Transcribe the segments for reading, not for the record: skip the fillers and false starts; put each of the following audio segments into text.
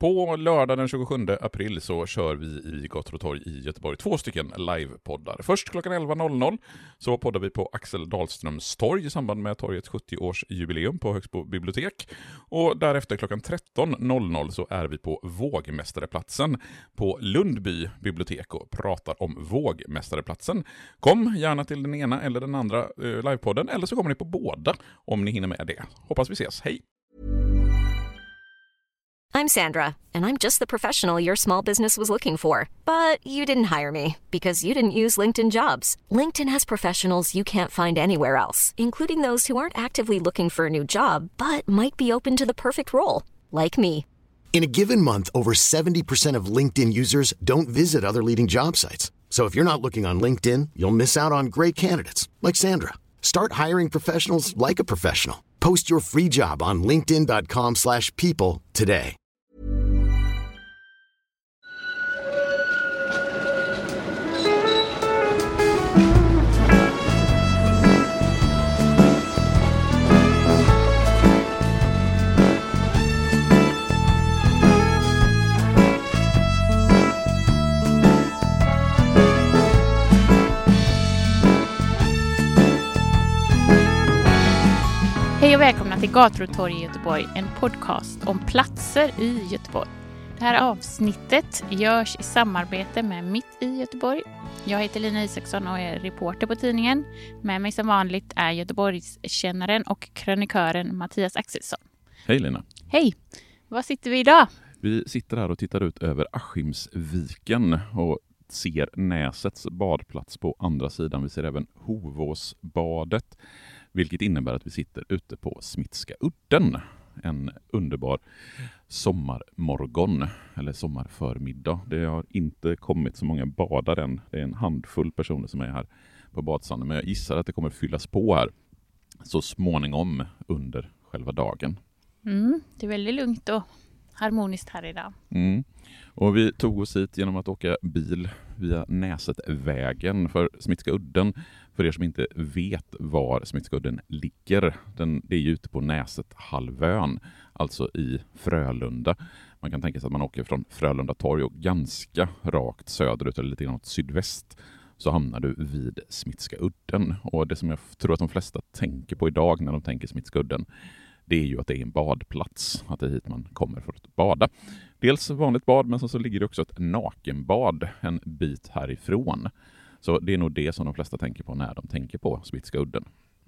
På lördag den 27 april så kör vi i Gator och torg i Göteborg 2 stycken livepoddar. Först klockan 11.00 så poddar vi på Axel Dahlströms torg i samband med torgets 70-årsjubileum på Högsbo bibliotek. Och därefter klockan 13.00 så är vi på Vågmästareplatsen på Lundby bibliotek och pratar om Vågmästareplatsen. Kom gärna till den ena eller den andra livepodden, eller så kommer ni på båda om ni hinner med det. Hoppas vi ses. Hej! I'm Sandra, and I'm just the professional your small business was looking for. But you didn't hire me because you didn't use LinkedIn Jobs. LinkedIn has professionals you can't find anywhere else, including those who aren't actively looking for a new job, but might be open to the perfect role, like me. In a given month, over 70% of LinkedIn users don't visit other leading job sites. So if you're not looking on LinkedIn, you'll miss out on great candidates, like Sandra. Start hiring professionals like a professional. Post your free job on linkedin.com/people today. Hej och välkomna till Gator och torg i Göteborg, en podcast om platser i Göteborg. Det här avsnittet görs i samarbete med Mitt i Göteborg. Jag heter Lina Isaksson och är reporter på tidningen. Med mig som vanligt är Göteborgskännaren och krönikören Mattias Axelsson. Hej Lina. Hej, var sitter vi idag? Vi sitter här och tittar ut över Askimsviken och ser Näsets badplats på andra sidan. Vi ser även Hovåsbadet, vilket innebär att vi sitter ute på Smitska udden. En underbar sommarmorgon eller sommarförmiddag. Det har inte kommit så många badare än. Det är en handfull personer som är här på badsanden, men jag gissar att det kommer fyllas på här så småningom under själva dagen. Det är väldigt lugnt och harmoniskt här idag. Och vi tog oss hit genom att åka bil via Näsetvägen för Smitska udden. För er som inte vet var Smitska udden ligger, det är ju ute på Näsethalvön, alltså i Frölunda. Man kan tänka sig att man åker från Frölunda torg och ganska rakt söderut eller lite grann åt sydväst så hamnar du vid Smitska udden. Och det som jag tror att de flesta tänker på idag när de tänker Smitska udden, det är ju att det är en badplats, att det är hit man kommer för att bada. Dels vanligt bad, men så ligger det också ett nakenbad en bit härifrån. Så det är nog det som de flesta tänker på när de tänker på Smitska udden.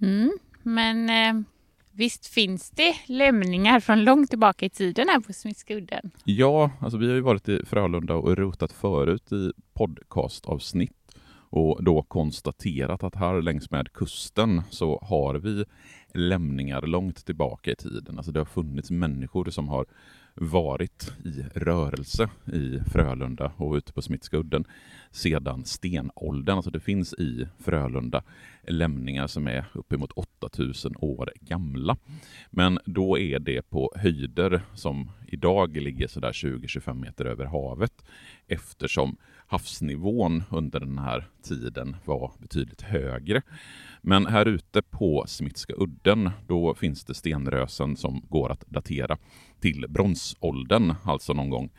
Men visst finns det lämningar från långt tillbaka i tiden här på Smitska udden? Ja, alltså vi har ju varit i Frölunda och rotat förut i podcastavsnitt. Och då konstaterat att här längs med kusten så har vi lämningar långt tillbaka i tiden. Alltså det har funnits människor som har varit i rörelse i Frölunda och ute på Smitska udden sedan stenåldern. Alltså det finns i Frölunda lämningar som är uppemot 8000 år gamla. Men då är det på höjder som idag ligger sådär 20-25 meter över havet, eftersom havsnivån under den här tiden var betydligt högre. Men här ute på Smitska udden då finns det stenrösen som går att datera till bronsåldern, alltså någon gång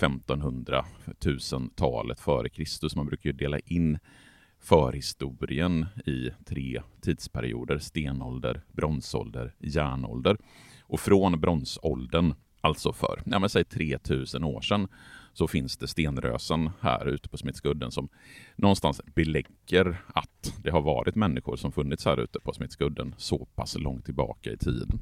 1500-1000-talet före Kristus. Man brukar ju dela in förhistorien i 3 tidsperioder: stenålder, bronsålder, järnålder. Och från bronsåldern, alltså för säg 3000 år sedan, så finns det stenrösen här ute på Smitska udden som någonstans belägger att det har varit människor som funnits här ute på Smitska udden så pass långt tillbaka i tiden.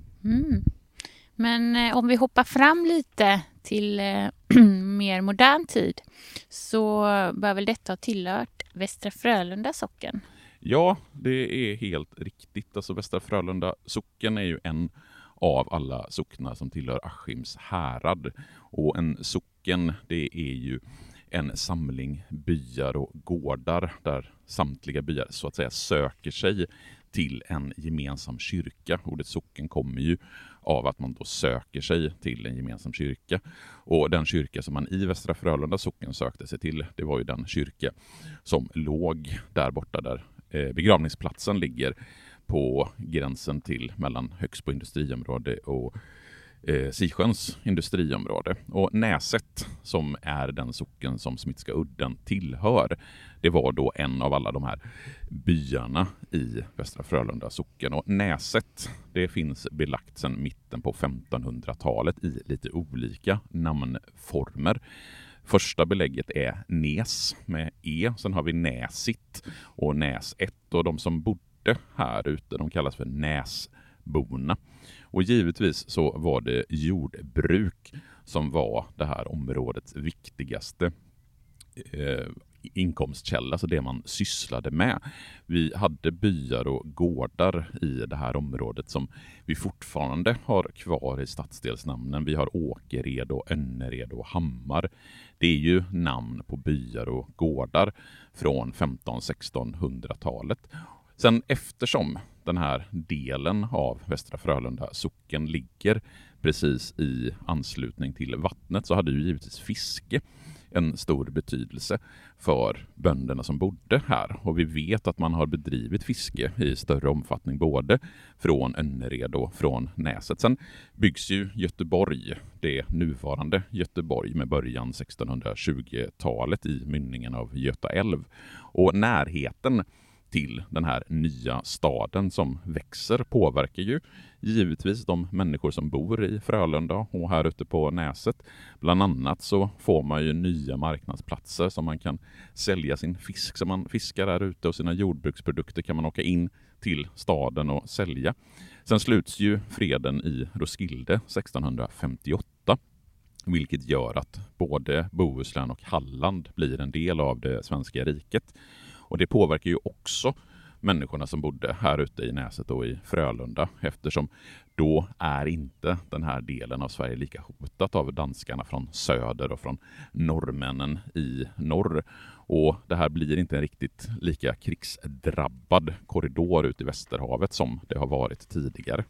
Men om vi hoppar fram lite till mer modern tid så bör väl detta ha tillhört Västra Frölunda socken? Ja, det är helt riktigt. Alltså Västra Frölunda socken är ju en av alla socknar som tillhör Askims härad. Och en socken, det är ju en samling byar och gårdar där samtliga byar så att säga söker sig till en gemensam kyrka. Ordet socken kommer ju av att man då söker sig till en gemensam kyrka. Och den kyrka som man i Västra Frölunda socken sökte sig till, det var ju den kyrka som låg där borta där begravningsplatsen ligger, på gränsen till mellan Högsbo industriområde och Sisjöns industriområde. Och Näset, som är den socken som Smitska udden tillhör, det var då en av alla de här byarna i Västra Frölunda socken. Och Näset, det finns belagt sedan mitten på 1500-talet i lite olika namnformer. Första belägget är Näs med E, sen har vi Näsit och Näset, och de som bodde här ute, de kallas för Näsborna. Och givetvis så var det jordbruk som var det här områdets viktigaste inkomstkälla, så det man sysslade med. Vi hade byar och gårdar i det här området som vi fortfarande har kvar i stadsdelsnamnen. Vi har Åkered och Önnered och Hammar. Det är ju namn på byar och gårdar från 1500-1600-talet. Sen eftersom den här delen av Västra Frölunda socken ligger precis i anslutning till vattnet, så hade ju givetvis fiske en stor betydelse för bönderna som bodde här. Och vi vet att man har bedrivit fiske i större omfattning både från Önnered och från Näset. Sen byggs ju Göteborg, det nuvarande Göteborg, med början 1620-talet i mynningen av Göta älv. Och närheten till den här nya staden som växer påverkar ju givetvis de människor som bor i Frölunda och här ute på Näset. Bland annat så får man ju nya marknadsplatser som man kan sälja sin fisk som man fiskar där ute, och sina jordbruksprodukter kan man åka in till staden och sälja. Sen sluts ju freden i Roskilde 1658, vilket gör att både Bohuslän och Halland blir en del av det svenska riket. Och det påverkar ju också människorna som bodde här ute i Näset och i Frölunda, eftersom då är inte den här delen av Sverige lika hotat av danskarna från söder och från norrmännen i norr. Och det här blir inte en riktigt lika krigsdrabbad korridor ut i Västerhavet som det har varit tidigare.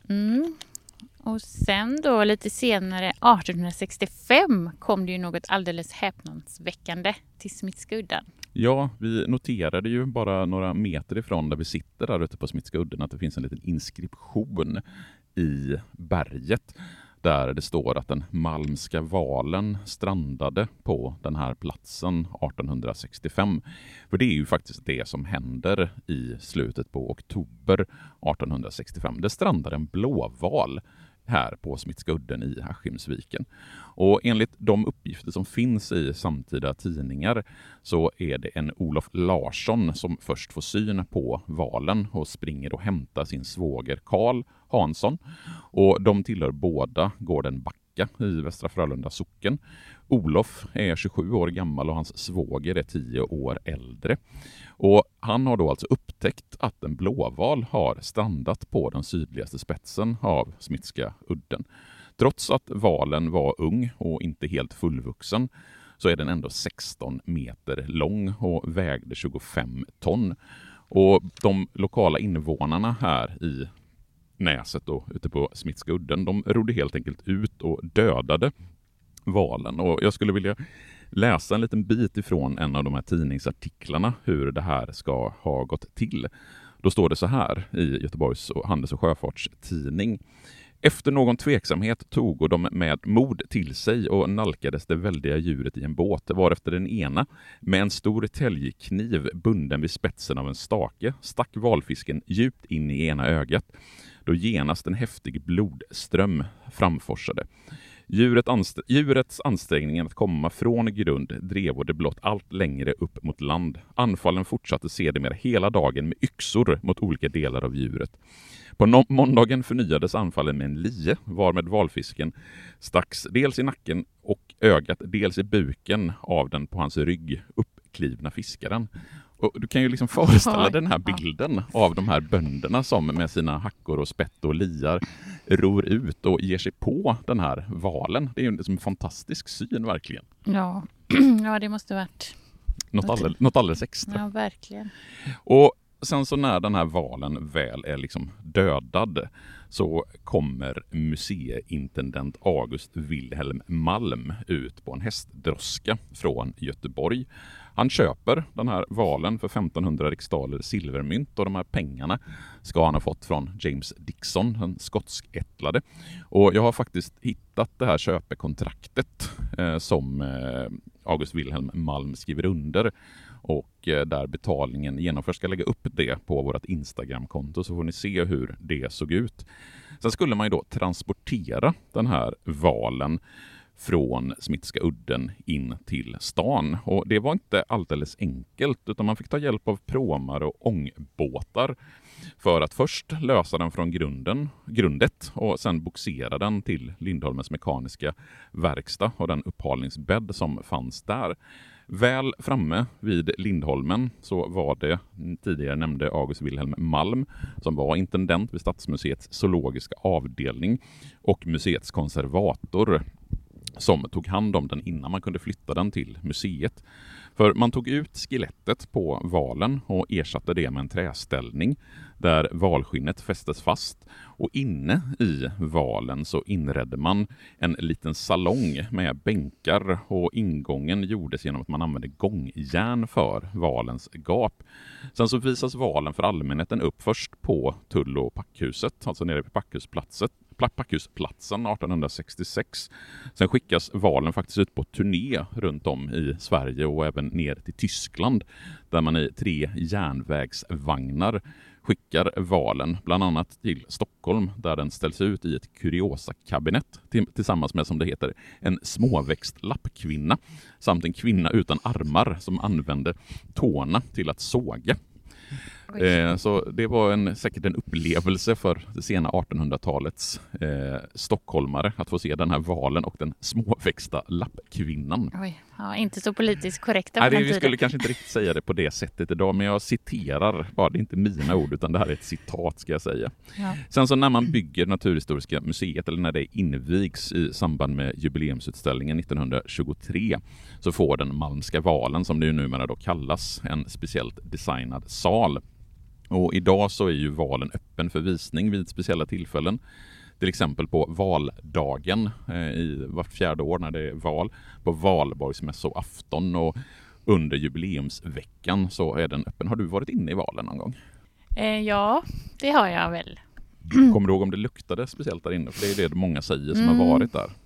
Och sen då lite senare, 1865, kom det ju något alldeles häpnadsväckande till Smitska udden. Ja, vi noterade ju bara några meter ifrån där vi sitter där ute på Smitska udden att det finns en liten inskription i berget där det står att den malmska valen strandade på den här platsen 1865. För det är ju faktiskt det som händer i slutet på oktober 1865. Det strandar en blåval här på Smitska udden i Askimsviken. Och enligt de uppgifter som finns i samtida tidningar så är det en Olof Larsson som först får syn på valen och springer och hämtar sin svåger Karl Hansson. Och de tillhör båda gården Backa i Västra Frölunda socken. Olof är 27 år gammal och hans svåger är 10 år äldre. Och han har då alltså upptäckt att en blåval har strandat på den sydligaste spetsen av Smitska udden. Trots att valen var ung och inte helt fullvuxen så är den ändå 16 meter lång och vägde 25 ton. Och de lokala invånarna här i Näset och ute på Smitska udden, de rodde helt enkelt ut och dödade valen. Och jag skulle vilja läsa en liten bit ifrån en av de här tidningsartiklarna hur det här ska ha gått till. Då står det så här i Göteborgs handels- och sjöfartstidning. Efter någon tveksamhet tog de med mod till sig och nalkades det väldiga djuret i en båt, varefter den ena med en stor täljkniv bunden vid spetsen av en stake stack valfisken djupt in i ena ögat, då genast en häftig blodström framforsade. Djurets ansträngningar att komma från grund drev det blott allt längre upp mot land. Anfallen fortsatte sedermera hela dagen med yxor mot olika delar av djuret. På måndagen förnyades anfallen med en lie, varmed valfisken stacks dels i nacken och ögat, dels i buken av den på hans rygg uppklivna fiskaren. Och du kan ju liksom föreställa den här bilden av de här bönderna som med sina hackor och spett och liar ror ut och ger sig på den här valen. Det är ju en fantastisk syn verkligen. Ja, ja, det måste varit något alldeles extra. Ja, verkligen. Och sen så när den här valen väl är liksom dödad så kommer museiintendent August Wilhelm Malm ut på en hästdroska från Göteborg. Han köper den här valen för 1500 riksdaler silvermynt och de här pengarna ska han ha fått från James Dixon, den skotsk-ättlade. Och jag har faktiskt hittat det här köpekontraktet som August Wilhelm Malm skriver under och där betalningen genomförs. Ska lägga upp det på vårt Instagram-konto så får ni se hur det såg ut. Sen skulle man ju då transportera den här valen från Smitska udden in till stan. Och det var inte alldeles enkelt utan man fick ta hjälp av pråmar och ångbåtar för att först lösa den från grundet och sen boxera den till Lindholmens mekaniska verkstad och den upphalningsbädd som fanns där. Väl framme vid Lindholmen så var det tidigare nämnde August Wilhelm Malm som var intendent vid Stadsmuseets zoologiska avdelning och museets konservator som tog hand om den innan man kunde flytta den till museet. För man tog ut skelettet på valen och ersatte det med en träställning där valskinnet fästes fast. Och inne i valen så inredde man en liten salong med bänkar och ingången gjordes genom att man använde gångjärn för valens gap. Sen så visas valen för allmänheten upp först på Tull- och Packhuset, alltså nere på Packhusplatsen 1866. Sen skickas valen faktiskt ut på turné runt om i Sverige och även ner till Tyskland där man i 3 järnvägsvagnar skickar valen bland annat till Stockholm där den ställs ut i ett kuriosa-kabinett tillsammans med, som det heter, en småväxt lappkvinna samt en kvinna utan armar som använde tårna till att såga. Så det var säkert en upplevelse för det sena 1800-talets stockholmare att få se den här valen och den småväxta lappkvinnan. Oj, ja, inte så politiskt korrekta på Nej, den vi tiden. skulle kanske inte riktigt säga det på det sättet idag, men jag citerar, bara det är inte mina ord utan det här är ett citat ska jag säga. Ja. Sen så när man bygger Naturhistoriska museet eller när det invigs i samband med jubileumsutställningen 1923 så får den Malmska valen, som det ju numera då kallas, en speciellt designad sal. Och idag så är ju valen öppen för visning vid speciella tillfällen. Till exempel på valdagen i vart 4:e år när det är val, på valborgsmässoafton och under jubileumsveckan så är den öppen. Har du varit inne i valen någon gång? Ja, det har jag väl. Kommer du ihåg om det luktade speciellt där inne? För det är det många säger som har varit där.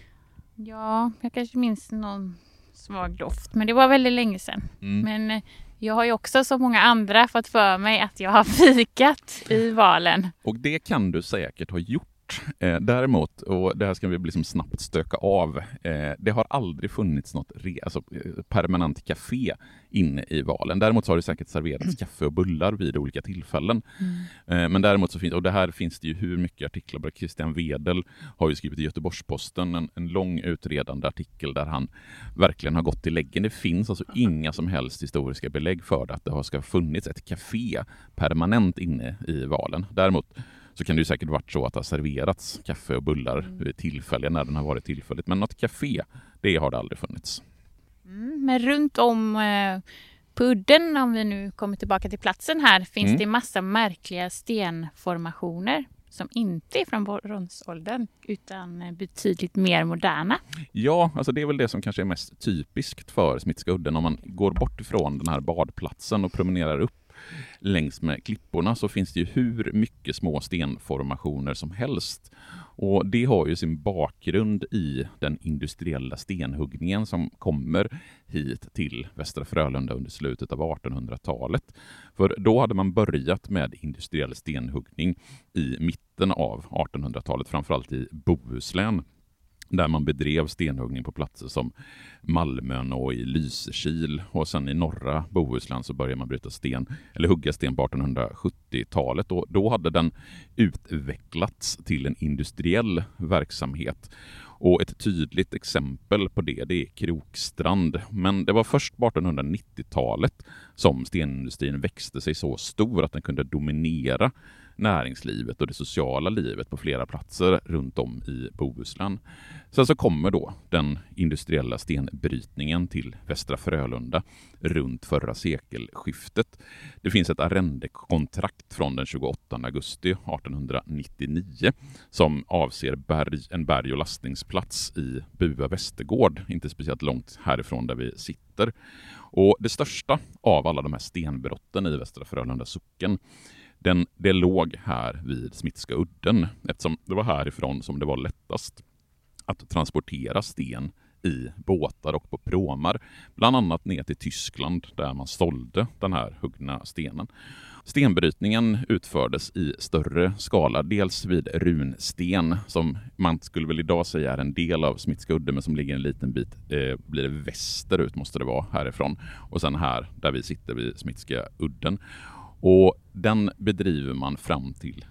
Ja, jag kanske minns någon svag doft, men det var väldigt länge sedan. Men jag har ju också som många andra fått för mig att jag har fikat i valen. Och det kan du säkert ha gjort. Däremot, och det här ska vi liksom snabbt stöka av, det har aldrig funnits något permanent café inne i valen. Däremot så har det säkert serverats kaffe och bullar vid olika tillfällen. Men däremot så finns, och det här finns det ju hur mycket artiklar på. Christian Wedel har ju skrivit i Göteborgs-Posten en lång utredande artikel där han verkligen har gått till läggen. Det finns alltså inga som helst historiska belägg för det, att det ska ha funnits ett café permanent inne i valen. Däremot så kan det ju säkert varit så att det har serverats kaffe och bullar vid tillfällen när den har varit tillfälligt. Men något café, det har det aldrig funnits. Men runt om på udden, om vi nu kommer tillbaka till platsen här, finns det massa märkliga stenformationer som inte är från bronsåldern utan betydligt mer moderna. Ja, alltså det är väl det som kanske är mest typiskt för Smitska udden. Om man går bort ifrån den här badplatsen och promenerar upp längs med klipporna så finns det ju hur mycket små stenformationer som helst. Och det har ju sin bakgrund i den industriella stenhuggningen som kommer hit till Västra Frölunda under slutet av 1800-talet. För då hade man börjat med industriell stenhuggning i mitten av 1800-talet, framförallt i Bohuslän, där man bedrev stenhuggning på platser som Malmön och i Lysekil, och sen i norra Bohuslän så började man bryta sten eller hugga sten på 1870-talet, och då hade den utvecklats till en industriell verksamhet. Och ett tydligt exempel på det är Krokstrand. Men det var först på 1890-talet som stenindustrin växte sig så stor att den kunde dominera näringslivet och det sociala livet på flera platser runt om i Bohuslän. Sen så kommer då den industriella stenbrytningen till Västra Frölunda runt förra sekelskiftet. Det finns ett arrendekontrakt från den 28 augusti 1899 som avser en berg- och lastningsplats i Bua Västergård, inte speciellt långt härifrån där vi sitter. Och det största av alla de här stenbrotten i Västra Frölunda socken, det låg här vid Smitska udden, eftersom det var härifrån som det var lättast att transportera sten i båtar och på pråmar, bland annat ner till Tyskland där man sålde den här huggna stenen. Stenbrytningen utfördes i större skala, dels vid runsten som man skulle väl idag säga är en del av Smitska udden men som ligger en liten bit blir det västerut måste det vara härifrån, och sen här där vi sitter vid Smitska udden. Och den bedriver man fram till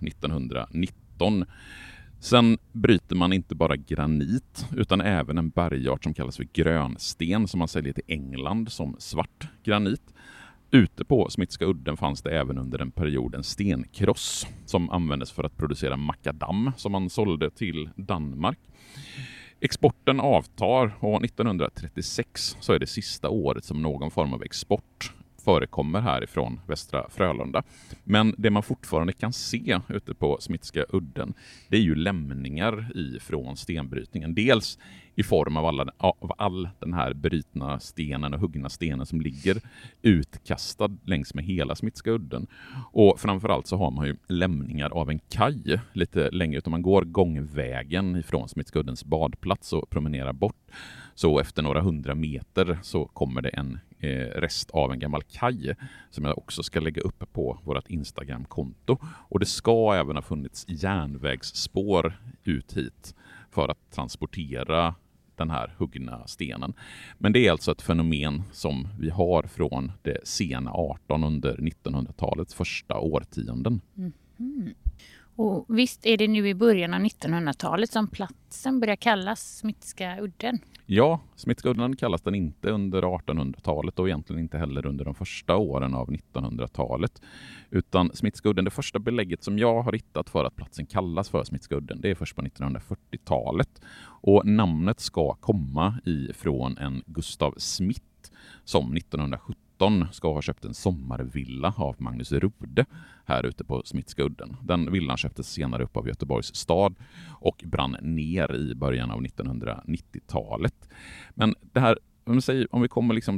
1919. Sen bryter man inte bara granit utan även en bergart som kallas för grönsten som man säljer till England som svart granit. Ute på Smitska udden fanns det även under en period en stenkross som användes för att producera makadam som man sålde till Danmark. Exporten avtar och 1936 så är det sista året som någon form av export förekommer härifrån Västra Frölunda. Men det man fortfarande kan se ute på Smitska udden, det är ju lämningar ifrån stenbrytningen. Dels i form av all den här brytna stenen och huggna stenen som ligger utkastad längs med hela Smitska udden. Och framförallt så har man ju lämningar av en kaj lite längre ut. Om man går gångvägen ifrån Smitska uddens badplats och promenerar bort, så efter några 100 meter så kommer det en rest av en gammal kaj som jag också ska lägga upp på vårt Instagram-konto. Och det ska även ha funnits järnvägsspår ut hit för att transportera den här huggna stenen. Men det är alltså ett fenomen som vi har från det sena 18 under 1900-talets första årtionden. Mm. Och visst är det nu i början av 1900-talet som platsen börjar kallas Smitska udden? Ja, Smitska udden kallas den inte under 1800-talet och egentligen inte heller under de första åren av 1900-talet. Utan Smitska udden, det första belägget som jag har hittat för att platsen kallas för Smitska udden, det är först på 1940-talet. Och namnet ska komma ifrån en Gustav Smith som 1917 ska ha köpt en sommarvilla av Magnus Rode här ute på Smitska udden. Den villan köptes senare upp av Göteborgs stad och brann ner i början av 1990-talet. Men det här, om vi kommer liksom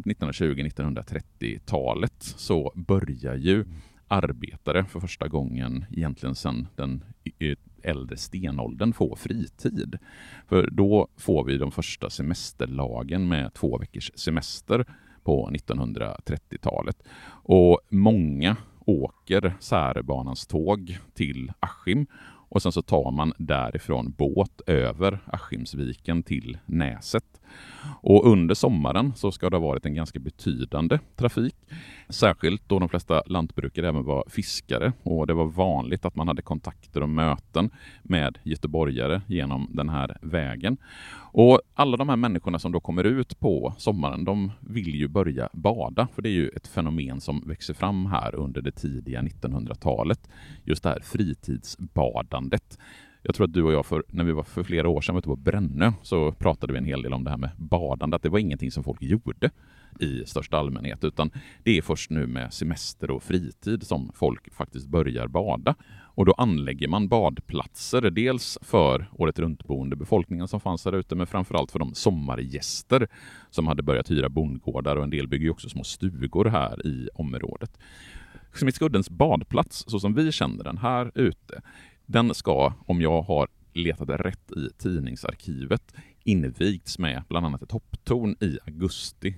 1920-1930-talet så börjar ju arbetare för första gången egentligen sedan den äldre stenåldern få fritid. För då får vi de första semesterlagen med 2 veckors semester på 1930-talet. Och många åker Särebanans tåg till Askim och sen så tar man därifrån båt över Askimsviken till Näset. Och under sommaren så ska det ha varit en ganska betydande trafik. Särskilt då de flesta lantbrukare även var fiskare och det var vanligt att man hade kontakter och möten med göteborgare genom den här vägen. Och alla de här människorna som då kommer ut på sommaren, de vill ju börja bada, för det är ju ett fenomen som växer fram här under det tidiga 1900-talet. Just det här fritidsbadandet. Jag tror att du och jag när vi var för flera år sedan ute på Brännö så pratade vi en hel del om det här med badande. Att det var ingenting som folk gjorde i största allmänhet, utan det är först nu med semester och fritid som folk faktiskt börjar bada. Och då anlägger man badplatser, dels för året runtboende befolkningen som fanns där ute, men framförallt för de sommargäster som hade börjat hyra bondgårdar, och en del bygger ju också små stugor här i området. Smitska uddens badplats, så som vi känner den här ute, den ska, om jag har letat rätt i tidningsarkivet, invigts med bland annat ett hopptorn i augusti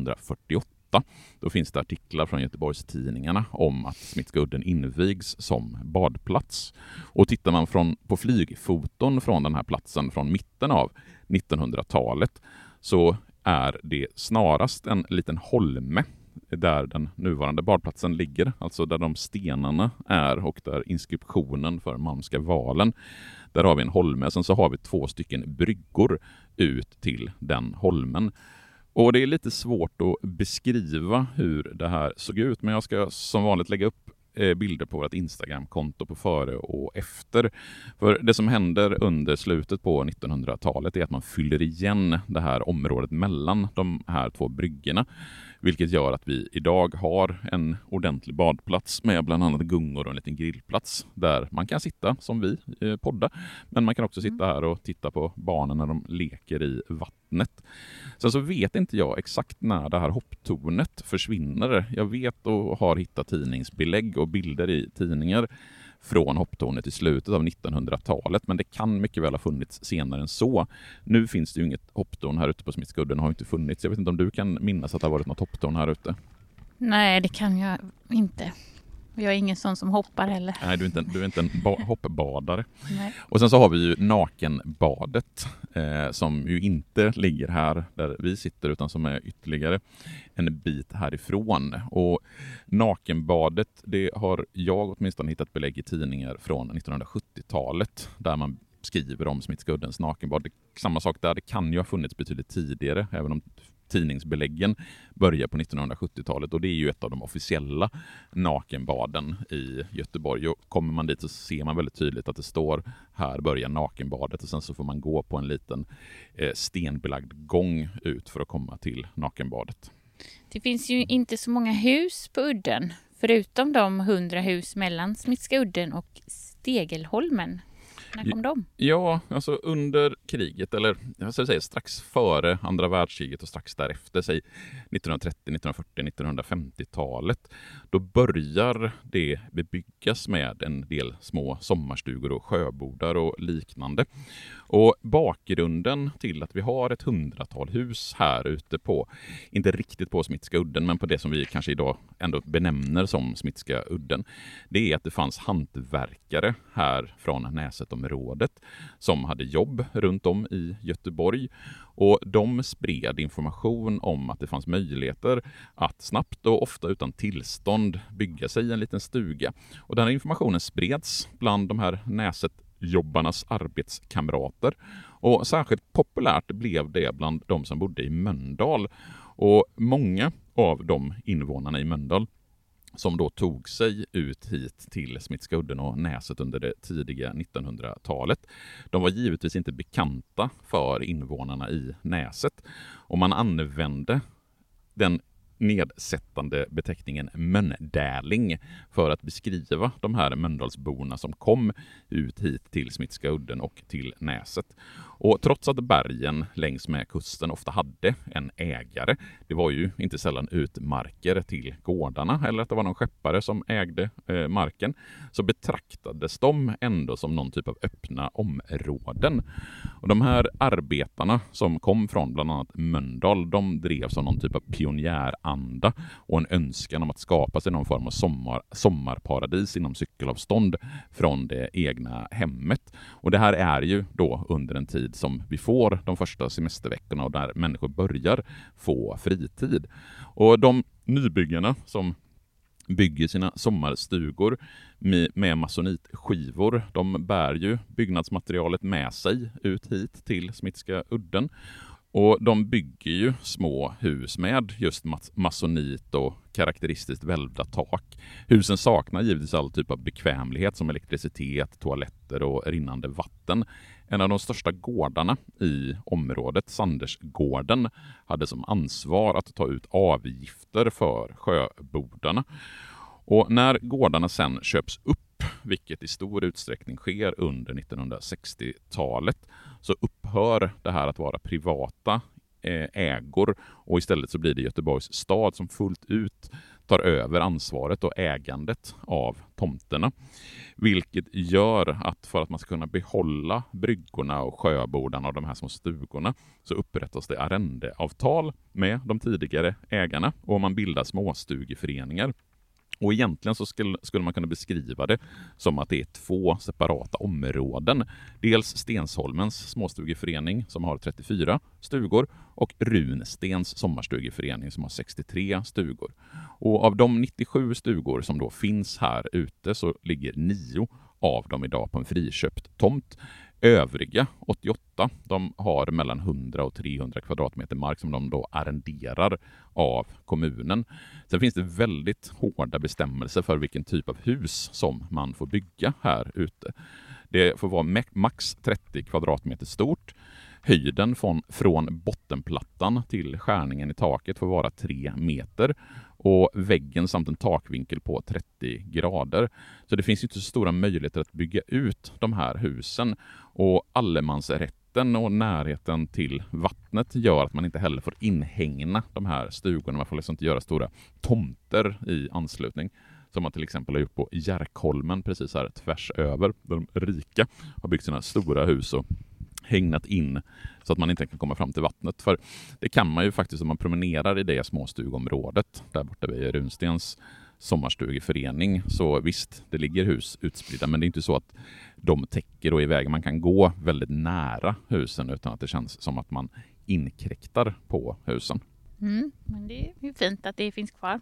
1948. Då finns det artiklar från Göteborgs tidningarna om att Smitska udden invigs som badplats. Och tittar man på flygfoton från den här platsen från mitten av 1900-talet så är det snarast en liten holme där den nuvarande badplatsen ligger, alltså där de stenarna är och där inskriptionen för Malmska valen. Där har vi en holme, sen så har vi 2 stycken bryggor ut till den holmen. Och det är lite svårt att beskriva hur det här såg ut, men jag ska som vanligt lägga upp bilder på vårt Instagram-konto på före och efter. För det som händer under slutet på 1900-talet är att man fyller igen det här området mellan de här två bryggorna. Vilket gör att vi idag har en ordentlig badplats med bland annat gungor och en liten grillplats där man kan sitta som vi podda. Men man kan också sitta här och titta på barnen när de leker i vattnet. Sen så vet inte jag exakt när det här hopptornet försvinner. Jag vet och har hittat tidningsbelägg och bilder i tidningar från hopptornet i slutet av 1900-talet, men det kan mycket väl ha funnits senare än så. Nu finns det ju inget hopptorn här ute på Smittsgudden, har inte funnits. Jag vet inte om du kan minnas att det har varit något hopptorn här ute? Nej, det kan jag inte. Jag är ingen sån som hoppar heller. Nej, du är inte en hoppbadare. Nej. Och sen så har vi ju nakenbadet som ju inte ligger här där vi sitter utan som är ytterligare en bit härifrån. Och nakenbadet, det har jag åtminstone hittat belägg i tidningar från 1970-talet där man skriver om Smittsguddens nakenbad. Samma sak där, det kan ju ha funnits betydligt tidigare även om tidningsbeläggen börjar på 1970-talet och det är ju ett av de officiella nakenbaden i Göteborg. Och kommer man dit så ser man väldigt tydligt att det står här börjar nakenbadet och sen så får man gå på en liten stenbelagd gång ut för att komma till nakenbadet. Det finns ju inte så många hus på udden förutom de 100 hus mellan Smittska udden och Stegelholmen. När kom de? Ja, alltså under kriget, eller jag ska säga strax före andra världskriget och strax därefter, säg 1930, 1940, 1950-talet, då börjar det bebyggas med en del små sommarstugor och sjöbodar och liknande. Och bakgrunden till att vi har ett 100-tal hus här ute på, inte riktigt på Smittska udden, men på det som vi kanske idag ändå benämner som Smittska udden, det är att det fanns hantverkare här från Näsetområdet som hade jobb runt om i Göteborg och de spred information om att det fanns möjligheter att snabbt och ofta utan tillstånd bygga sig en liten stuga. Och den här informationen spreds bland de här Näsetjobbarnas arbetskamrater och särskilt populärt blev det bland de som bodde i Mölndal. Och många av de invånarna i Mölndal som då tog sig ut hit till Smittska udden och Näset under det tidiga 1900-talet. De var givetvis inte bekanta för invånarna i Näset och man använde den nedsättande beteckningen möndäling för att beskriva de här Mölndalsborna som kom ut hit till Smittska udden och till Näset. Och trots att bergen längs med kusten ofta hade en ägare, det var ju inte sällan utmarker till gårdarna eller att det var någon skeppare som ägde marken, så betraktades de ändå som någon typ av öppna områden. Och de här arbetarna som kom från bland annat Mölndal, de drevs som någon typ av pionjäranda och en önskan om att skapa sig någon form av sommarparadis inom cykelavstånd från det egna hemmet. Och det här är ju då under en tid som vi får de första semesterveckorna och där människor börjar få fritid. Och de nybyggarna som bygger sina sommarstugor med masonitskivor, de bär ju byggnadsmaterialet med sig ut hit till Smittska udden. Och de bygger ju små hus med just masonit och karaktäristiskt välvda tak. Husen saknar givetvis all typ av bekvämlighet som elektricitet, toaletter och rinnande vatten. En av de största gårdarna i området, Sandersgården, hade som ansvar att ta ut avgifter för sjöbodarna. Och när gårdarna sen köps upp, vilket i stor utsträckning sker under 1960-talet, så upphör det här att vara privata ägor och istället så blir det Göteborgs stad som fullt ut tar över ansvaret och ägandet av tomterna. Vilket gör att för att man ska kunna behålla bryggorna och sjöbordarna och de här små stugorna så upprättas det arrendeavtal med de tidigare ägarna och man bildar småstugeföreningar. Och egentligen så skulle man kunna beskriva det som att det är två separata områden. Dels Stensholmens småstugeförening som har 34 stugor och Runstens sommarstugeförening som har 63 stugor. Och av de 97 stugor som då finns här ute så ligger 9 av dem idag på en friköpt tomt Övriga 88, de har mellan 100 och 300 kvadratmeter mark som de då arrenderar av kommunen. Sen finns det väldigt hårda bestämmelser för vilken typ av hus som man får bygga här ute. Det får vara max 30 kvadratmeter stort. Höjden från bottenplattan till skärningen i taket får vara 3 meter och väggen samt en takvinkel på 30 grader. Så det finns inte så stora möjligheter att bygga ut de här husen, och allemansrätten och närheten till vattnet gör att man inte heller får inhägna de här stugorna. Man får liksom inte göra stora tomter i anslutning, som man till exempel har gjort på Järkholmen precis här tvärs över. De rika har byggt sina stora hus och hängnat in så att man inte kan komma fram till vattnet. För det kan man ju faktiskt om man promenerar i det småstugområdet där borta vid Runstens sommarstugeförening. Så visst, det ligger hus utspridda, men det är inte så att de täcker och är vägen. Man kan gå väldigt nära husen utan att det känns som att man inkräktar på husen. Men det är ju fint att det finns kvar.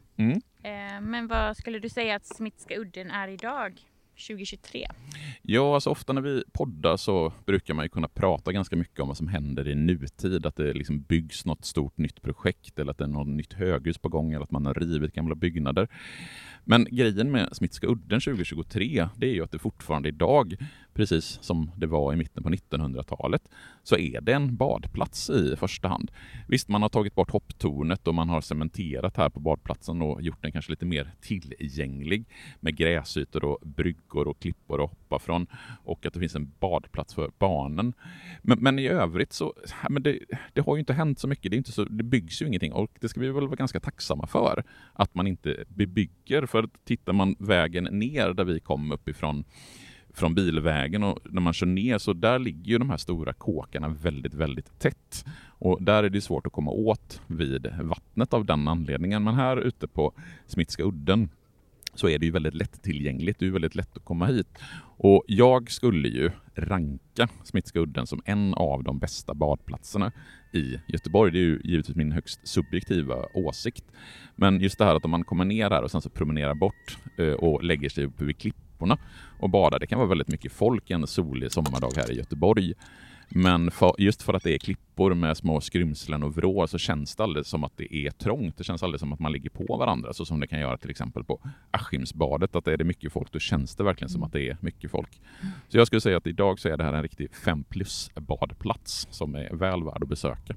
Men vad skulle du säga att Smitska udden är idag, 2023? Ja, alltså ofta när vi poddar så brukar man ju kunna prata ganska mycket om vad som händer i nutid. Att det liksom byggs något stort nytt projekt, eller att det är något nytt höghus på gång, eller att man har rivit gamla byggnader. Men grejen med Smitska udden 2023, det är ju att det fortfarande idag, precis som det var i mitten på 1900-talet, så är det en badplats i första hand. Visst, man har tagit bort hopptornet och man har cementerat här på badplatsen och gjort den kanske lite mer tillgänglig med gräsytor och bryggor och klippor att hoppa från, och att det finns en badplats för barnen. Men i övrigt så det har ju inte hänt så mycket. Det byggs ju ingenting, och det ska vi väl vara ganska tacksamma för att man inte bebygger. För tittar man vägen ner där vi kom uppifrån från bilvägen, och när man kör ner så där ligger ju de här stora kåkarna väldigt, väldigt tätt. Och där är det svårt att komma åt vid vattnet av den anledningen. Men här ute på Smitska udden så är det ju väldigt lätt tillgängligt. Det är ju väldigt lätt att komma hit. Och jag skulle ju ranka Smitska udden som en av de bästa badplatserna i Göteborg. Det är ju givetvis min högst subjektiva åsikt. Men just det här att om man kommer ner här och sen så promenerar bort och lägger sig uppe vid klipporna och badar. Det kan vara väldigt mycket folk en solig sommardag här i Göteborg. Men just för att det är klippor med små skrymslen och vrår så känns det aldrig som att det är trångt. Det känns aldrig som att man ligger på varandra, så som det kan göra till exempel på Askimsbadet. Att är det mycket folk, då känns det verkligen som att det är mycket folk. Så jag skulle säga att idag så är det här en riktig 5+ badplats som är väl värd att besöka.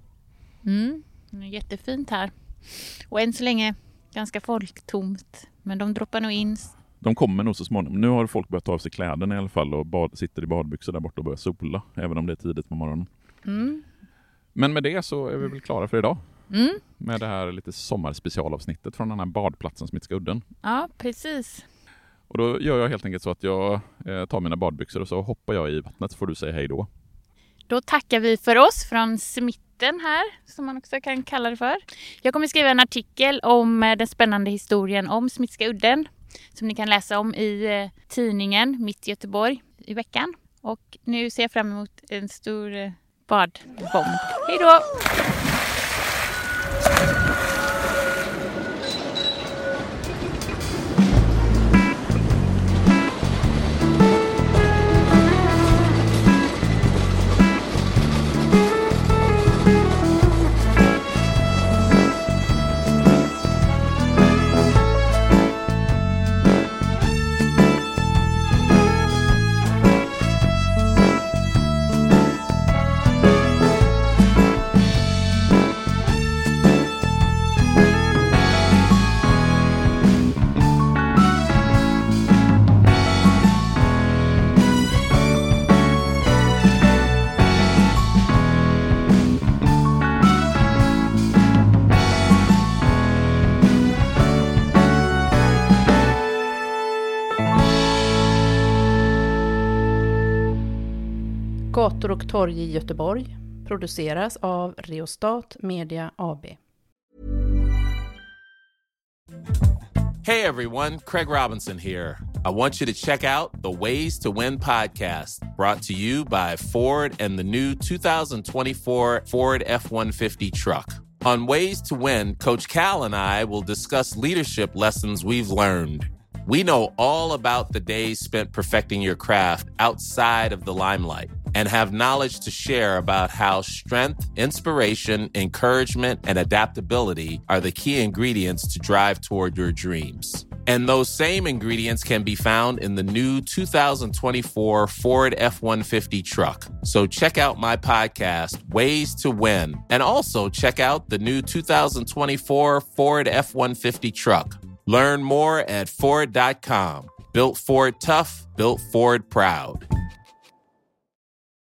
Jättefint här. Och än så länge ganska folktomt, men de droppar nog in. De kommer nog så småningom. Nu har folk börjat ta av sig kläderna i alla fall och sitter i badbyxor där borta och börjar sola, även om det är tidigt på morgonen. Men med det så är vi väl klara för idag. Med det här lite sommarspecialavsnittet från den här badplatsen Smitska udden. Ja, precis. Och då gör jag helt enkelt så att jag tar mina badbyxor och så hoppar jag i vattnet, så får du säga hej då. Då tackar vi för oss från Smitten här, som man också kan kalla det för. Jag kommer skriva en artikel om den spännande historien om Smitska udden, som ni kan läsa om i tidningen Mitt Göteborg i veckan. Och nu ser jag fram emot en stor badbomb. Hej då! Gator och torg i Göteborg produceras av Reostat Media AB. Hey everyone, Craig Robinson here. I want you to check out the Ways to Win podcast, brought to you by Ford and the new 2024 Ford F-150 truck. On Ways to Win, Coach Cal and I will discuss leadership lessons we've learned. We know all about the days spent perfecting your craft outside of the limelight. and have knowledge to share about how strength, inspiration, encouragement, and adaptability are the key ingredients to drive toward your dreams. And those same ingredients can be found in the new 2024 Ford F-150 truck. So check out my podcast, Ways to Win, and also check out the new 2024 Ford F-150 truck. Learn more at Ford.com. Built Ford tough, built Ford proud.